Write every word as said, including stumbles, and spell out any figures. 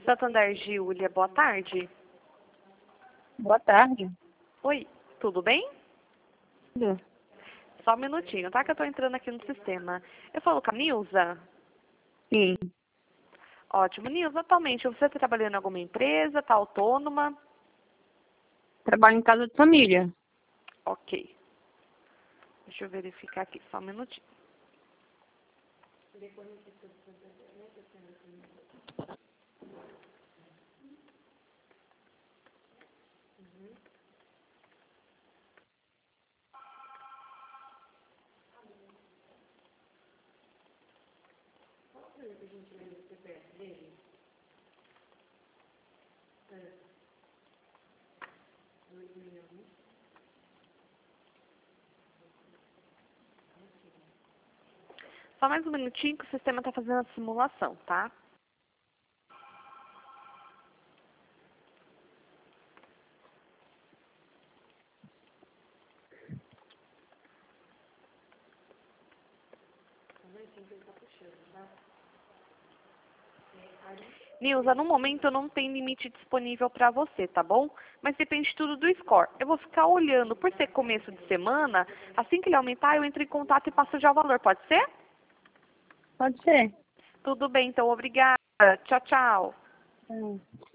Santander, Giulia, boa tarde. Boa tarde. Oi, tudo bem? Tudo. Só um minutinho, tá? Que eu tô entrando aqui no sistema. Eu falo com a Nilza? Sim. Ótimo. Nilza, atualmente você está trabalhando em alguma empresa, está autônoma? Trabalho em casa de família. Ok. Deixa eu verificar aqui, só um minutinho. Só mais um minutinho que o sistema está fazendo a simulação, tá? Nilza, no momento eu não tenho limite disponível para você, tá bom? Mas depende tudo do score. Eu vou ficar olhando, por ser começo de semana, assim que ele aumentar, eu entro em contato e passo já o valor, pode ser? Pode ser. Tudo bem, então, obrigada. Tchau, tchau. Hum.